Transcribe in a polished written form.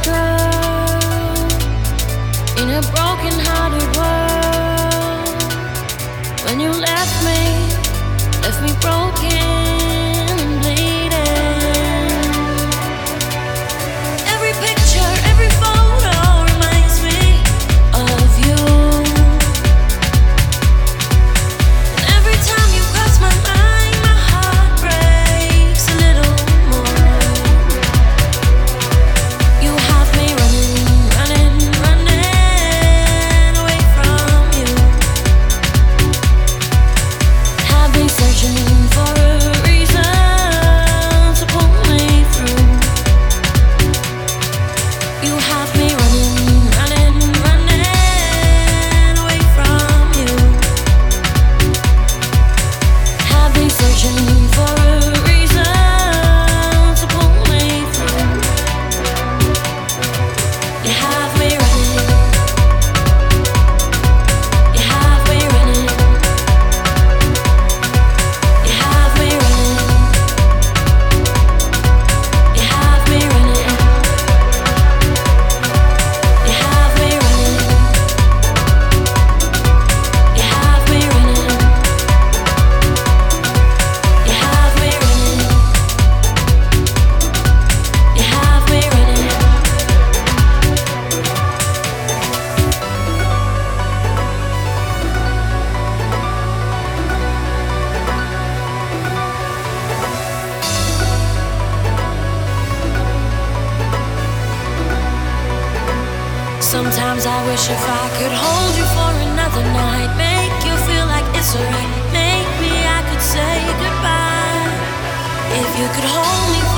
girl in a broken-hearted world. When you left me broken and bleeding. Every picture, every photo reminds me of you. And every time you cross my mind, my heart breaks a little more. You have me running away from you. Have me searching for a reason to pull me through. You have me running away from you. Have me searching for a reason to pull me through. You have me running. You have me running. You have me running. You have me running. You have me running. You have me running. You have me running. You have me running. Sometimes I wish if I could hold you for another night, make you feel like it's alright. Maybe I could say goodbye. If you could hold me